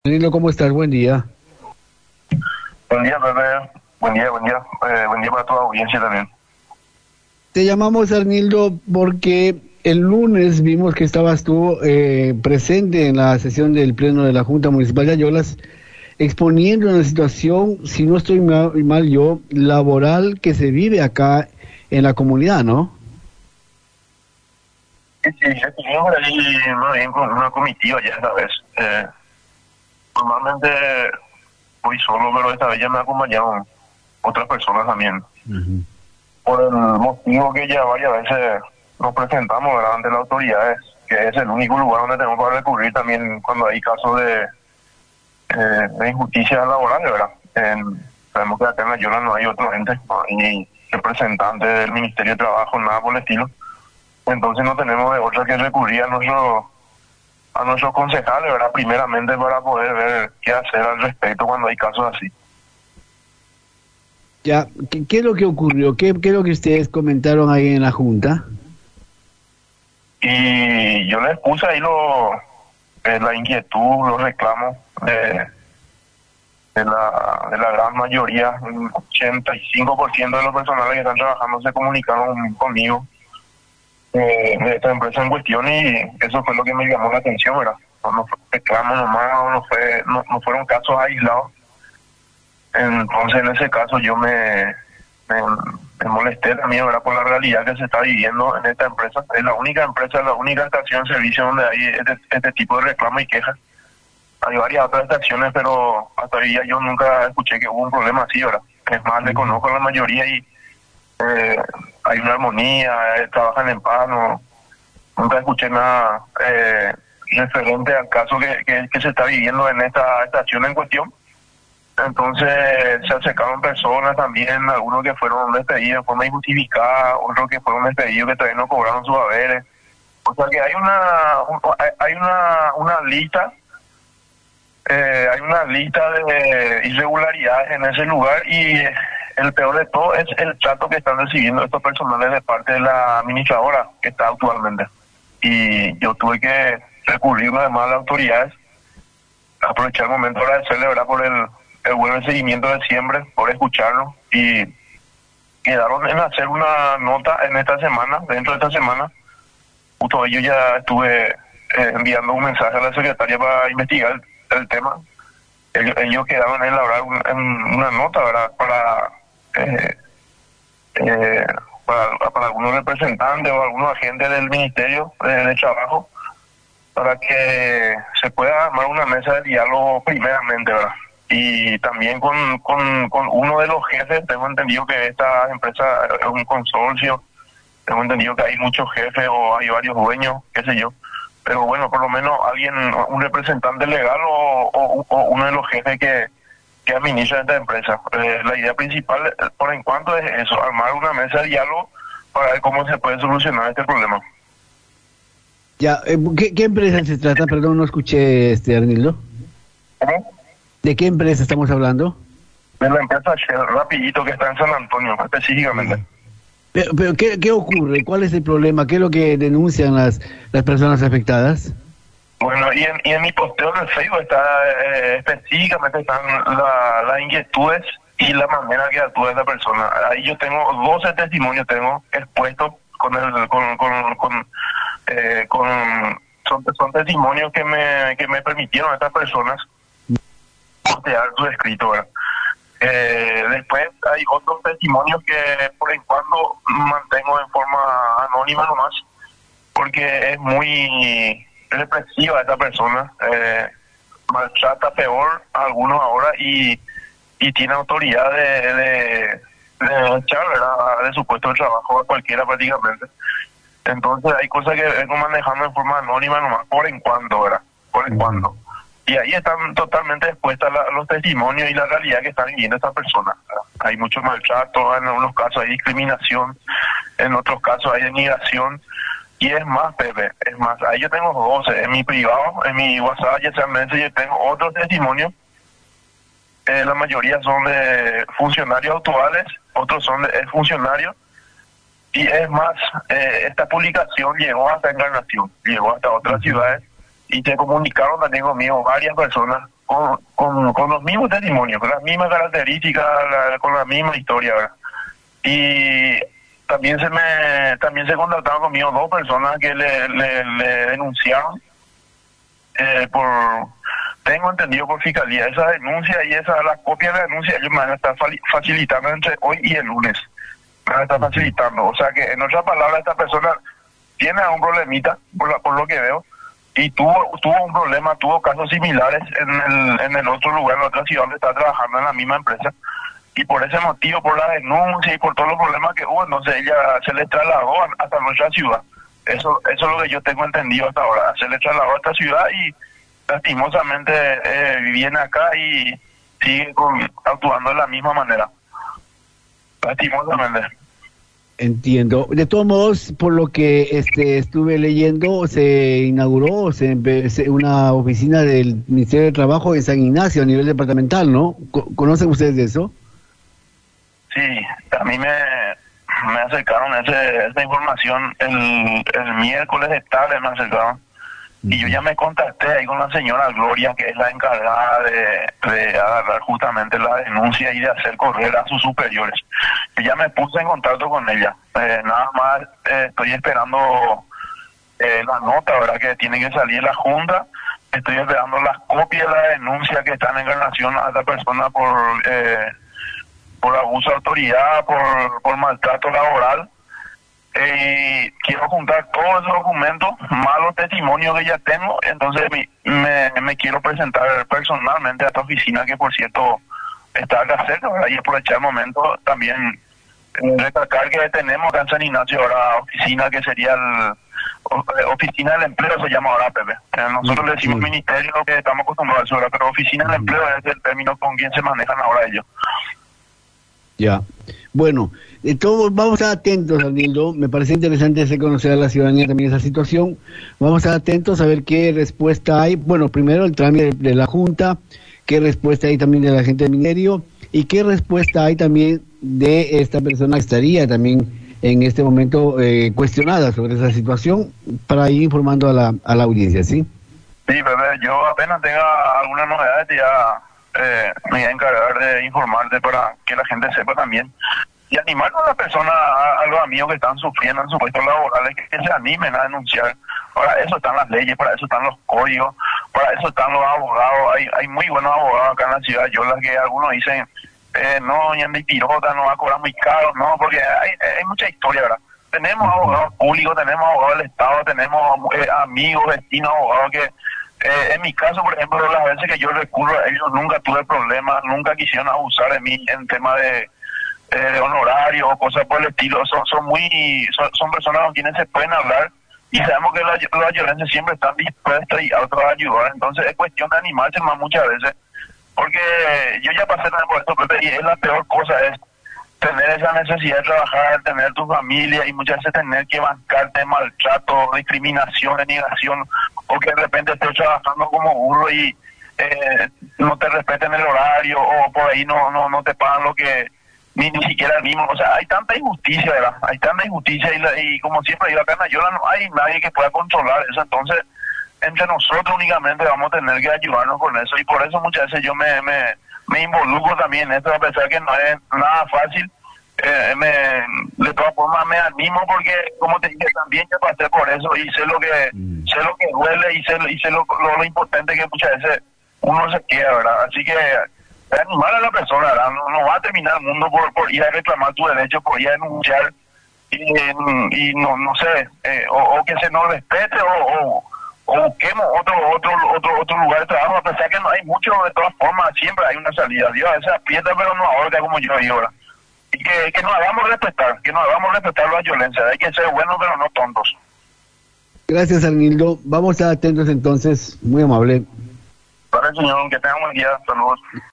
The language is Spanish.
Danilo, ¿cómo estás? Buen día. Buen día, Pepe. Buen día, buen día. Buen día para toda audiencia también. Te llamamos, Arnildo, porque el lunes vimos que estabas tú presente en la sesión del Pleno de la Junta Municipal de Ayolas, exponiendo una situación, si no estoy mal yo, laboral que se vive acá en la comunidad, ¿no? Sí, sí, estuvimos por ahí más bien con una comitiva ya esta vez. Normalmente voy solo, pero esta vez ya me acompañaron otras personas también. Ujú. Por el motivo que ya varias veces nos presentamos, ¿verdad?, ante las autoridades, que es el único lugar donde tenemos para recurrir también cuando hay casos de injusticia laboral, ¿verdad? Sabemos que acá en la Yola no hay otro ente, no hay ni representante del Ministerio de Trabajo, nada por el estilo. Entonces no tenemos de otra que recurrir a nuestros concejales, ¿verdad? Primeramente para poder ver qué hacer al respecto cuando hay casos así. Ya, ¿qué es lo que ocurrió? ¿Qué es lo que ustedes comentaron ahí en la Junta? Y yo les puse ahí la inquietud, los reclamos de la gran mayoría, un 85% de los personales que están trabajando se comunicaron conmigo de esta empresa en cuestión, y eso fue lo que me llamó la atención, ¿verdad? No fue reclamo nomás, no fueron casos aislados. Entonces en ese caso yo me molesté también, ¿verdad?, por la realidad que se está viviendo en esta empresa. Es la única empresa, la única estación de servicio donde hay este tipo de reclamos y quejas. Hay varias otras estaciones, pero hasta hoy día yo nunca escuché que hubo un problema así, ¿verdad? Es más, le conozco a la mayoría y hay una armonía, trabajan en paz, nunca escuché nada referente al caso que se está viviendo en esta estación en cuestión. Entonces se acercaron personas también, algunos que fueron despedidos de forma injustificada, otros que fueron despedidos que todavía no cobraron sus haberes. O sea que hay una lista de irregularidades en ese lugar, y el peor de todo es el trato que están recibiendo estos personales de parte de la administradora que está actualmente. Y yo tuve que recurrir además a las autoridades, aprovechar el momento para agradecerle, ¿verdad?, por el buen seguimiento de siempre, por escucharnos, y quedaron en hacer una nota en esta semana, dentro de esta semana. Justo hoy yo ya estuve enviando un mensaje a la secretaria para investigar el tema. Ellos quedaron en elaborar una nota, ¿verdad?, eh, eh, para algunos representantes o algunos agentes del Ministerio de Trabajo, para que se pueda armar una mesa de diálogo primeramente, ¿verdad? Y también con uno de los jefes. Tengo entendido que esta empresa es un consorcio, tengo entendido que hay muchos jefes o hay varios dueños, qué sé yo. Pero bueno, por lo menos alguien, un representante legal o uno de los jefes que administra esta empresa. La idea principal, por en cuanto, es eso, armar una mesa de diálogo para ver cómo se puede solucionar este problema. Ya, ¿qué empresa se trata? Perdón, no escuché, Arnildo. ¿Cómo? ¿De qué empresa estamos hablando? De la empresa Shell, rapidito, que está en San Antonio, específicamente. Pero ¿qué ocurre? ¿Cuál es el problema? ¿Qué es lo que denuncian las personas afectadas? Bueno, y en mi posteo del Facebook está específicamente están las inquietudes y la manera que actúa esa persona. Ahí yo tengo 12 testimonios, tengo expuestos son testimonios que me permitieron a estas personas postear su escrito, ¿verdad? Después hay otros testimonios que por en cuando mantengo en forma anónima nomás, porque es muy represiva esta persona, maltrata peor a algunos ahora, y tiene autoridad de echar, ¿verdad?, de su puesto de trabajo a cualquiera prácticamente. Entonces hay cosas que vengo manejando en forma anónima nomás, por en cuando, ¿verdad? Por en cuando. Y ahí están totalmente expuestas los testimonios y la realidad que están viviendo estas personas, ¿verdad? Hay mucho maltrato, en algunos casos hay discriminación, en otros casos hay denigración. Y es más, Pepe, es más, ahí yo tengo 12, en mi privado, en mi WhatsApp, ya sea Messenger, yo tengo otros testimonios. La mayoría son de funcionarios actuales, otros son de funcionarios. Y es más, esta publicación llegó hasta Encarnación, llegó hasta otras ciudades, y se comunicaron también conmigo varias personas con los mismos testimonios, con las mismas características, con la misma historia, ¿verdad? Y también se contactaron conmigo dos personas que le denunciaron tengo entendido por fiscalía, esa denuncia y la copia de la denuncia ellos me van a estar facilitando entre hoy y el lunes. Me van a estar facilitando. O sea que, en otras palabras, esta persona tiene un problemita, por lo que veo, y tuvo un problema, tuvo casos similares en el otro lugar, en la otra ciudad donde está trabajando en la misma empresa. Y por ese motivo, por la denuncia y por todos los problemas que hubo, entonces ella se le trasladó hasta nuestra ciudad. Eso es lo que yo tengo entendido hasta ahora. Se le trasladó a esta ciudad y lastimosamente viene acá y sigue actuando de la misma manera. Lastimosamente. Entiendo. De todos modos, por lo que estuve leyendo, se inauguró una oficina del Ministerio de Trabajo en San Ignacio a nivel departamental, ¿no? ¿Conocen ustedes de eso? Sí, a mí me acercaron esa información el miércoles de tarde, me acercaron. Y yo ya me contacté ahí con la señora Gloria, que es la encargada de agarrar justamente la denuncia y de hacer correr a sus superiores. Yo ya me puse en contacto con ella. Nada más estoy esperando la nota, ¿verdad?, que tiene que salir la Junta. Estoy esperando las copias de la denuncia que están en relación a esta persona por abuso de autoridad, por maltrato laboral. Quiero juntar todos esos documentos, más los testimonios que ya tengo, entonces me quiero presentar personalmente a esta oficina, que por cierto está acá cerca, ¿verdad? Y aprovechar el momento también destacar que tenemos acá en San Ignacio ahora oficina que sería oficina del empleo, se llama ahora, Pepe. Nosotros le decimos ministerio, que estamos acostumbrados a eso, ¿verdad? Pero oficina del empleo es el término con quien se manejan ahora ellos. Ya. Bueno, todos vamos a estar atentos, Arnildo. Me parece interesante hacer conocer a la ciudadanía también esa situación. Vamos a estar atentos a ver qué respuesta hay. Bueno, primero el trámite de la Junta, qué respuesta hay también de la gente del Ministerio y qué respuesta hay también de esta persona que estaría también en este momento cuestionada sobre esa situación, para ir informando a la audiencia, ¿sí? Sí, Pepe, yo apenas tenga algunas novedades ya me voy a encargar de informarte para que la gente sepa también y animar a las personas, a los amigos que están sufriendo en sus puestos laborales, que se animen a denunciar. Para eso están las leyes, para eso están los códigos, para eso están los abogados. Hay muy buenos abogados acá en la ciudad de Yola, que algunos dicen no, ya ni pirota, no va a cobrar muy caro, no, porque hay mucha historia, ¿verdad? Tenemos abogados públicos, tenemos abogados del Estado, tenemos amigos, vecinos, abogados que en mi caso, por ejemplo, las veces que yo recurro a ellos nunca tuve problemas, nunca quisieron abusar de mí en tema de honorario o cosas por el estilo. Son personas con quienes se pueden hablar y sabemos que la violencia siempre están dispuestas y a otros a ayudar. Entonces es cuestión de animarse más muchas veces, porque yo ya pasé también por esto, Pepe, y es la peor cosa, es tener esa necesidad de trabajar, tener tu familia y muchas veces tener que bancarte maltrato, discriminación, denigración, o que de repente estés trabajando como burro y no te respeten el horario o por ahí no te pagan lo que ni siquiera el mismo. O sea, hay tanta injusticia, ¿verdad? Hay tanta injusticia y como siempre digo, acá en Ayala no hay nadie que pueda controlar eso. Entonces, entre nosotros únicamente vamos a tener que ayudarnos con eso, y por eso muchas veces yo me involucro también en esto, a pesar que no es nada fácil. De todas formas me animo, porque como te dije, también ya pasé por eso y sé lo que duele y sé lo importante que muchas veces uno se queda, ¿verdad? Así que animar a la persona, ¿verdad? No va a terminar el mundo por ir a reclamar tu derecho, por ir a denunciar y no sé, o que se nos respete o busquemos otro lugar de trabajo, a pesar que no hay mucho. De todas formas siempre hay una salida. Dios a veces aprieta pero no ahorca, como yo digo ahora. Y que nos hagamos respetar, la violencia. Hay que ser buenos pero no tontos. Gracias, Arnildo. Vamos a estar atentos entonces. Muy amable. Para el señor, que tenga un buen día. Saludos.